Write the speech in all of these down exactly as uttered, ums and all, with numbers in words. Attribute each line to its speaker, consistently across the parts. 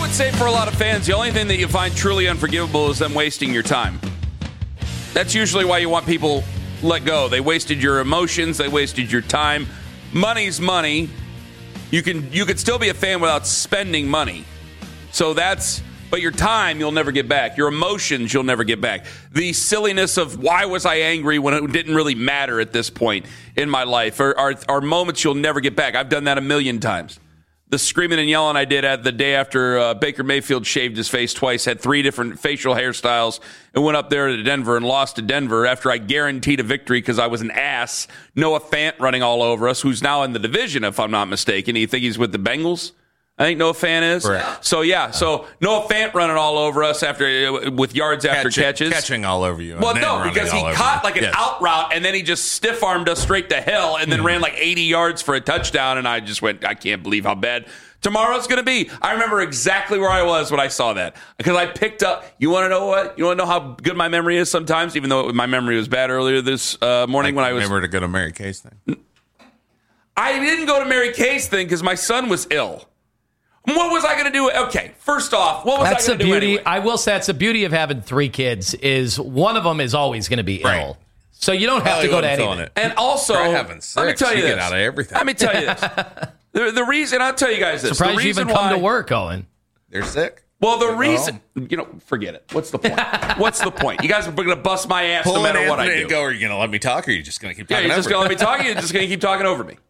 Speaker 1: would say for a lot of fans, the only thing that you find truly unforgivable is them wasting your time. That's usually why you want people let go. They wasted your emotions. They wasted your time. Money's money. You can you could still be a fan without spending money. So that's, but your time you'll never get back. Your emotions you'll never get back. The silliness of why was I angry when it didn't really matter at this point in my life are, are, are moments you'll never get back. I've done that a million times. The screaming and yelling I did at the day after uh, Baker Mayfield shaved his face twice, had three different facial hairstyles, and went up there to Denver and lost to Denver after I guaranteed a victory because I was an ass. Noah Fant running all over us, who's now in the division, if I'm not mistaken. You think he's with the Bengals? I think Noah Fant is.
Speaker 2: Correct.
Speaker 1: So, yeah, so Noah Fant running all over us after with yards after
Speaker 2: catching,
Speaker 1: catches.
Speaker 2: Catching all over you.
Speaker 1: Well, no, because he caught like an yes. out route, and then he just stiff-armed us straight to hell and then mm. ran like eighty yards for a touchdown, and I just went, I can't believe how bad tomorrow's going to be. I remember exactly where I was when I saw that because I picked up, you want to know what? You want to know how good my memory is sometimes, even though my memory was bad earlier this uh, morning
Speaker 2: like
Speaker 1: when I was.
Speaker 2: Remember to go to Mary Kay's thing?
Speaker 1: I didn't go to Mary Kay's thing because my son was ill. What was I going to do? Okay, first off, what was
Speaker 3: that's
Speaker 1: I going to do
Speaker 3: beauty,
Speaker 1: anyway?
Speaker 3: I will say that's the beauty of having three kids is one of them is always going to be
Speaker 2: right.
Speaker 3: ill. So you don't have
Speaker 2: well,
Speaker 3: to go to anything.
Speaker 1: It. And also, let me tell you,
Speaker 2: you
Speaker 1: this.
Speaker 2: Get out of everything.
Speaker 1: Let me tell you this. the, the reason, I'll tell you guys this.
Speaker 3: Surprised
Speaker 1: the
Speaker 3: you
Speaker 1: reason
Speaker 3: even come
Speaker 1: why,
Speaker 3: to work, Owen.
Speaker 2: They're sick.
Speaker 1: Well, the reason, you know, forget it. What's the point? What's the point? You guys are going to bust my ass
Speaker 2: Pull
Speaker 1: no matter what I
Speaker 2: Anthony
Speaker 1: do.
Speaker 2: Go, are you going to let me talk, or are you just going to keep talking
Speaker 1: yeah, you're
Speaker 2: over
Speaker 1: just going to let me talk, or you're just going to keep talking over me.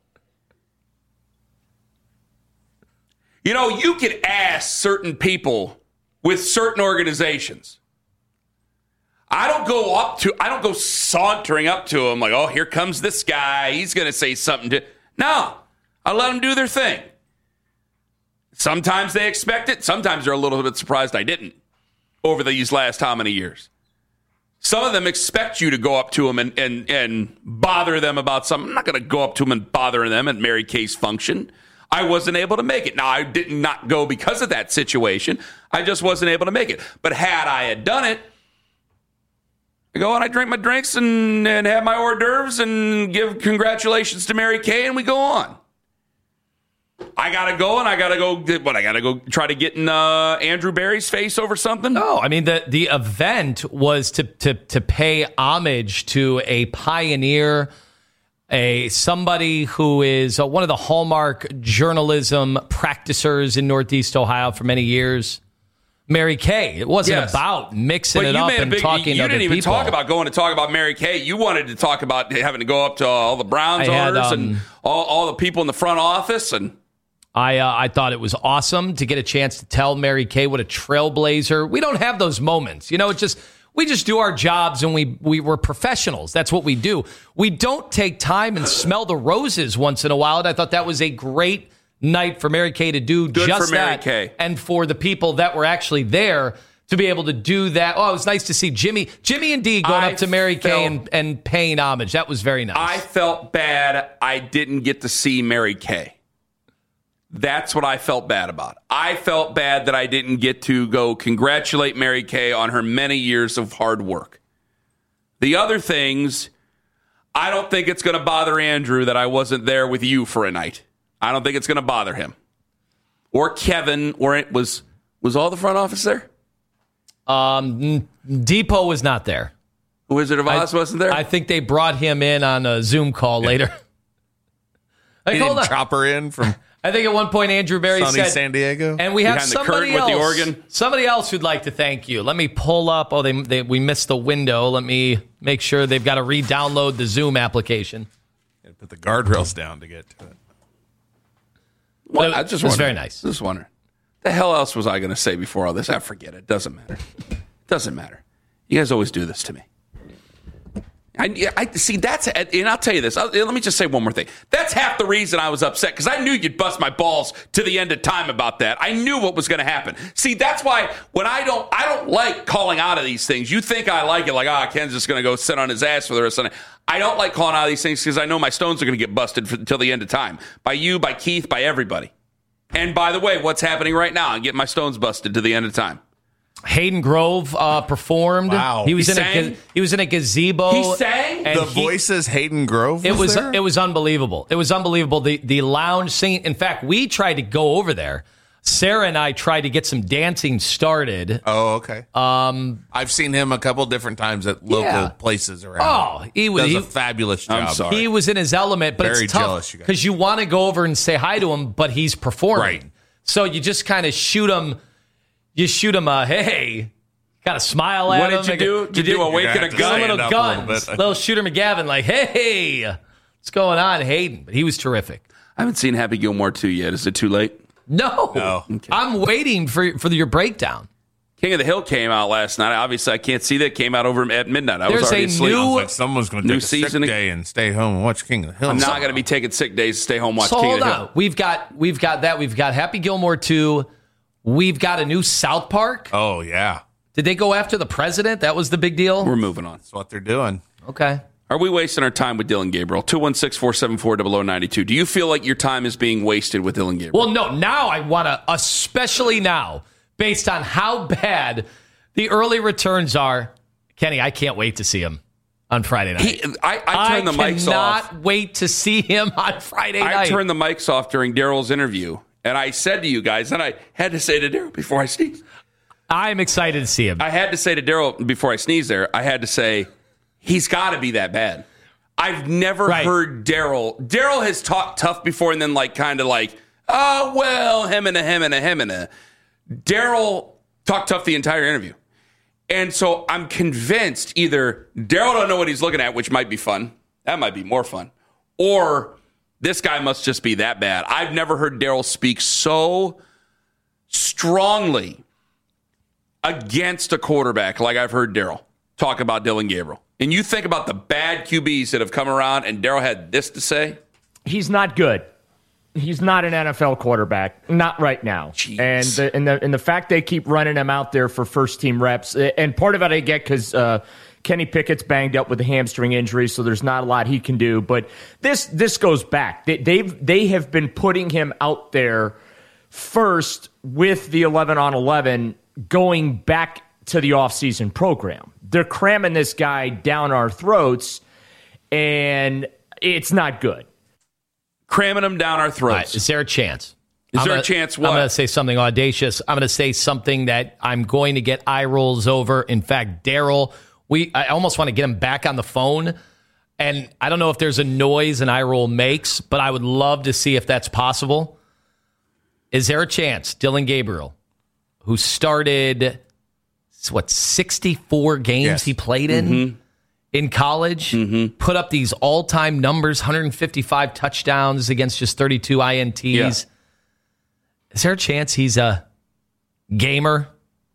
Speaker 1: You know, you could ask certain people with certain organizations. I don't go up to, I don't go sauntering up to them like, oh, here comes this guy. He's going to say something to, no, I let them do their thing. Sometimes they expect it. Sometimes they're a little bit surprised I didn't over these last how many years. Some of them expect you to go up to them and, and, and bother them about something. I'm not going to go up to them and bother them at Mary Kay's function. I wasn't able to make it. Now, I did not go because of that situation. I just wasn't able to make it. But had I had done it, I go and I drink my drinks and, and have my hors d'oeuvres and give congratulations to Mary Kay, and we go on. I got to go, and I got to go, what, I got to go try to get in uh, Andrew Barry's face over something?
Speaker 3: No, I mean, the, the event was to, to, to pay homage to a pioneer, a somebody who is uh, one of the hallmark journalism practicers in Northeast Ohio for many years, Mary Kay. It wasn't
Speaker 1: yes.
Speaker 3: about mixing
Speaker 1: but
Speaker 3: it up and
Speaker 1: big,
Speaker 3: talking
Speaker 1: you
Speaker 3: to other
Speaker 1: didn't even
Speaker 3: people.
Speaker 1: talk about going to talk about Mary Kay. You wanted to talk about having to go up to all the Browns
Speaker 3: I had,
Speaker 1: owners
Speaker 3: um,
Speaker 1: and all, all the people in the front office. And
Speaker 3: I uh, I thought it was awesome to get a chance to tell Mary Kay what a trailblazer. We don't have those moments. You know, it's just... We just do our jobs, and we, we we're professionals. That's what we do. We don't take time and smell the roses once in a while, and I thought that was a great night for Mary Kay to do
Speaker 1: Good
Speaker 3: just
Speaker 1: for Mary
Speaker 3: that.
Speaker 1: Kay.
Speaker 3: And for the people that were actually there to be able to do that. Oh, it was nice to see Jimmy Jimmy and Dee going
Speaker 1: I
Speaker 3: up to Mary
Speaker 1: felt,
Speaker 3: Kay and, and paying homage. That was very nice.
Speaker 1: I felt bad I didn't get to see Mary Kay. That's what I felt bad about. I felt bad that I didn't get to go congratulate Mary Kay on her many years of hard work. The other things, I don't think it's going to bother Andrew that I wasn't there with you for a night. I don't think it's going to bother him. Or Kevin, or it was, was all the front office there?
Speaker 3: Um, Depot was not there.
Speaker 1: Wizard of Oz I, wasn't there?
Speaker 3: I think they brought him in on a Zoom call later.
Speaker 2: He like, didn't chop her in from...
Speaker 3: I think at one point Andrew Barry
Speaker 2: sunny
Speaker 3: said,
Speaker 2: San Diego,
Speaker 3: and we have
Speaker 1: Behind
Speaker 3: somebody
Speaker 1: the
Speaker 3: else,
Speaker 1: with the organ.
Speaker 3: somebody else who'd like to thank you. Let me pull up. Oh, they, they we missed the window. Let me make sure they've got to re-download the Zoom application.
Speaker 2: Got to put the guardrails down to get to it.
Speaker 1: Well, I just
Speaker 3: it was very nice.
Speaker 1: Just wondering, the hell else was I going to say before all this? I forget it. Doesn't matter. Doesn't matter. You guys always do this to me. I, I see. That's and I'll tell you this. I'll, let me just say one more thing. That's half the reason I was upset because I knew you'd bust my balls to the end of time about that. I knew what was going to happen. See, that's why when I don't, I don't like calling out of these things. You think I like it, like ah, oh, Ken's just going to go sit on his ass for the rest of the night. I don't like calling out of these things because I know my stones are going to get busted until the end of time by you, by Keith, by everybody. And by the way, what's happening right now? I'm getting my stones busted to the end of time.
Speaker 3: Hayden Grove uh, performed.
Speaker 2: Wow.
Speaker 3: He was
Speaker 1: He
Speaker 3: in
Speaker 1: sang?
Speaker 3: a he was in a gazebo.
Speaker 1: He sang?
Speaker 3: and
Speaker 2: The
Speaker 3: he-
Speaker 2: voices Hayden Grove was
Speaker 3: It was
Speaker 2: there?
Speaker 3: it was unbelievable. It was unbelievable. The the lounge scene. In fact, we tried to go over there Sarah and I tried to get some dancing started.
Speaker 2: Oh, okay. Um, I've seen him a couple different times at local
Speaker 3: yeah.
Speaker 2: places around.
Speaker 3: Oh, he was
Speaker 2: does
Speaker 3: he,
Speaker 2: a fabulous job.
Speaker 1: I'm sorry.
Speaker 3: He was in his element, but
Speaker 2: Very
Speaker 3: it's tough
Speaker 2: jealous, you guys.
Speaker 3: because you, you want to go over and say hi to him, but he's performing.
Speaker 2: Right.
Speaker 3: So you just kind of shoot him. You shoot him a hey, kind of smile at
Speaker 1: What
Speaker 3: him.
Speaker 1: did you do? Did you do a wake and a
Speaker 2: You're
Speaker 1: gun?
Speaker 2: gonna
Speaker 3: Little
Speaker 2: have to stand up a
Speaker 3: guns,
Speaker 2: little bit.
Speaker 3: little Shooter McGavin, like hey, what's going on, Hayden? But he was terrific.
Speaker 1: I haven't seen Happy Gilmore two yet. Is it too late?
Speaker 3: No,
Speaker 2: No.
Speaker 1: Okay.
Speaker 3: I'm waiting for for your breakdown.
Speaker 1: King of the Hill came out last night. Obviously, I can't see that. Came out over at midnight. I
Speaker 3: There's
Speaker 1: was already
Speaker 3: a
Speaker 1: asleep.
Speaker 3: new-
Speaker 2: I was like, someone's going to
Speaker 1: New
Speaker 2: take a sick
Speaker 1: season-
Speaker 2: day and stay home and watch King of the Hill.
Speaker 1: I'm not going to be taking sick days to stay home watch
Speaker 3: So
Speaker 1: King
Speaker 3: hold
Speaker 1: of the
Speaker 3: on,
Speaker 1: Hill.
Speaker 3: we've got we've got that. We've got Happy Gilmore two. We've got a new South Park.
Speaker 2: Oh, yeah.
Speaker 3: Did they go after the president? That was the big deal.
Speaker 1: We're moving on.
Speaker 2: That's what they're doing.
Speaker 3: Okay.
Speaker 1: Are we wasting our time with Dylan Gabriel? two one six, four seven four, zero zero nine two. Do you feel like your time is being wasted with Dylan Gabriel?
Speaker 3: Well, no. Now I want to, especially now, based on how bad the early returns are. Kenny, I can't wait to see him on Friday night.
Speaker 1: He, I, I turned the mics off.
Speaker 3: cannot wait to see him on Friday
Speaker 1: I
Speaker 3: night.
Speaker 1: turned the mics off during Daryl's interview, and I said to you guys, and I had to say to Daryl before I sneezed.
Speaker 3: I'm excited to see him.
Speaker 1: I had to say to Daryl before I sneezed there, I had to say, he's got to be that bad. I've never
Speaker 3: Right.
Speaker 1: heard Daryl. Daryl has talked tough before and then like kind of like, oh, well, him and a him and a him and a. Daryl talked tough the entire interview. And so I'm convinced either Daryl don't know what he's looking at, which might be fun. That might be more fun. Or this guy must just be that bad. I've never heard Daryl speak so strongly against a quarterback like I've heard Daryl talk about Dylan Gabriel. And you think about the bad Q Bs that have come around, and Daryl had this to say.
Speaker 4: He's not good. He's not an N F L quarterback, not right now.
Speaker 1: Jeez.
Speaker 4: And the, and the and the fact they keep running him out there for first team reps, and part of it I get because uh, Kenny Pickett's banged up with a hamstring injury, so there's not a lot he can do. But this this goes back. They, they've they have been putting him out there first with the eleven on eleven, going back to the offseason program. They're cramming this guy down our throats, and it's not good.
Speaker 1: Cramming him down our
Speaker 3: All
Speaker 1: throats.
Speaker 3: right, is there a chance?
Speaker 1: Is
Speaker 3: I'm
Speaker 1: there
Speaker 3: gonna,
Speaker 1: a chance what?
Speaker 3: I'm going to say something audacious. I'm going to say something that I'm going to get eye rolls over. In fact, Daryl, we I almost want to get him back on the phone. And I don't know if there's a noise an eye roll makes, but I would love to see if that's possible. Is there a chance Dylan Gabriel, who started, what, sixty-four games
Speaker 2: Yes.
Speaker 3: he played in?
Speaker 1: Mm-hmm.
Speaker 3: In college, mm-hmm. put up these all-time numbers, one hundred fifty-five touchdowns against just thirty-two I N Ts.
Speaker 1: Yeah.
Speaker 3: Is there a chance he's a gamer?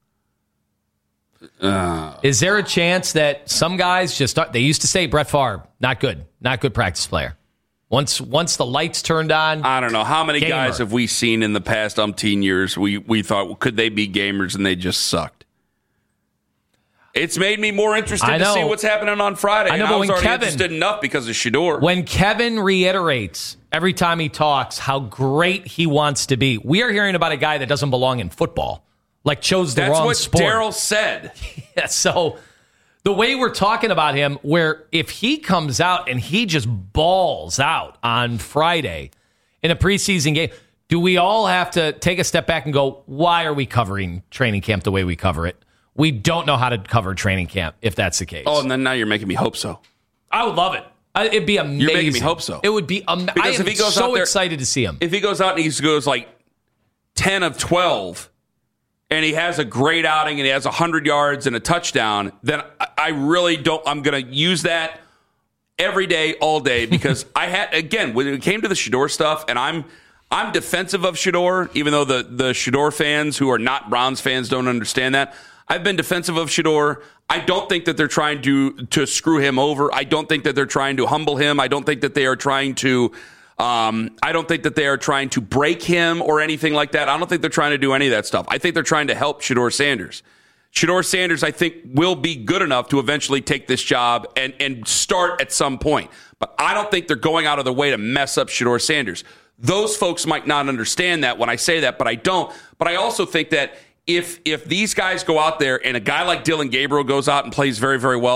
Speaker 1: Uh,
Speaker 3: Is there a chance that some guys just start, they used to say Brett Favre, not good, not good practice player. Once once the lights turned on,
Speaker 1: I don't know. How many
Speaker 3: gamer.
Speaker 1: guys have we seen in the past umpteen years we, we thought, well, could they be gamers, and they just sucked? It's made me more interested
Speaker 3: I
Speaker 1: to
Speaker 3: know.
Speaker 1: see what's happening on Friday.
Speaker 3: I know,
Speaker 1: and
Speaker 3: but
Speaker 1: I was
Speaker 3: when
Speaker 1: already
Speaker 3: Kevin-
Speaker 1: interested enough because of Shador.
Speaker 3: When Kevin reiterates every time he talks how great he wants to be, we are hearing about a guy that doesn't belong in football, like chose the
Speaker 1: That's
Speaker 3: wrong
Speaker 1: what
Speaker 3: sport.
Speaker 1: Daryl said.
Speaker 3: Yeah, so the way we're talking about him, where if he comes out and he just balls out on Friday in a preseason game, do we all have to take a step back and go, why are we covering training camp the way we cover it? We don't know how to cover training camp if that's the case.
Speaker 1: Oh, and then now you're making me hope so.
Speaker 3: I would love it. I, it'd be amazing.
Speaker 1: You're making me hope so.
Speaker 3: It would be amazing. I
Speaker 1: Because
Speaker 3: am
Speaker 1: if he goes
Speaker 3: so
Speaker 1: out there-
Speaker 3: excited to see him.
Speaker 1: If he goes out and he goes like ten of twelve and he has a great outing and he has one hundred yards and a touchdown, then I- I really don't, I'm going to use that every day, all day, because I had, again, when it came to the Shador stuff, and I'm I'm defensive of Shador, even though the, the Shador fans who are not Browns fans don't understand that. I've been defensive of Shador. I don't think that they're trying to to screw him over. I don't think that they're trying to humble him. I don't think that they are trying to um, I don't think that they are trying to break him or anything like that. I don't think they're trying to do any of that stuff. I think they're trying to help Shador Sanders. Shador Sanders, I think, will be good enough to eventually take this job and, and start at some point. But I don't think they're going out of their way to mess up Shador Sanders. Those folks might not understand that when I say that, but I don't. But I also think that If if these guys go out there and a guy like Dylan Gabriel goes out and plays very, very well,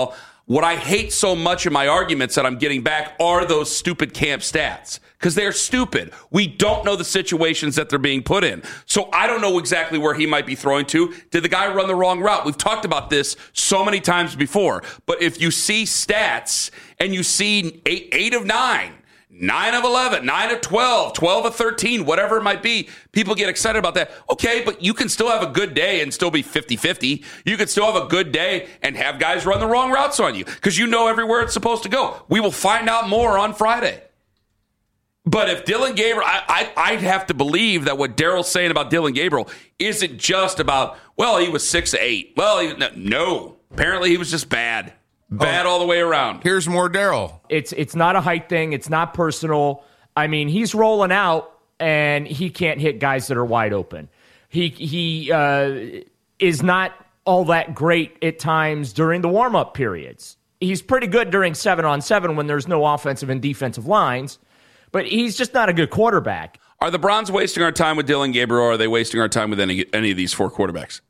Speaker 1: What I hate so much in my arguments that I'm getting back are those stupid camp stats, because they're stupid. We don't know the situations that they're being put in. So I don't know exactly where he might be throwing to. Did the guy run the wrong route? We've talked about this so many times before. But if you see stats and you see eight, eight of nine, nine of eleven, nine of twelve, twelve of thirteen, whatever it might be, people get excited about that. Okay, but you can still have a good day and still be fifty-fifty. You can still have a good day and have guys run the wrong routes on you because you know everywhere it's supposed to go. We will find out more on Friday. But if Dillon Gabriel, I, I, I'd have to believe that what Daryl's saying about Dillon Gabriel isn't just about, well, he was six to eight. Well, he, no, apparently he was just bad. Bad oh, all the way around.
Speaker 2: Here's more Daryl.
Speaker 4: It's it's not a height thing. It's not personal. I mean, he's rolling out, and he can't hit guys that are wide open. He he uh, is not all that great at times during the warm-up periods. He's pretty good during seven-on-seven when there's no offensive and defensive lines, but he's just not a good quarterback.
Speaker 1: Are the Browns wasting our time with Dillon Gabriel, or are they wasting our time with any any of these four quarterbacks?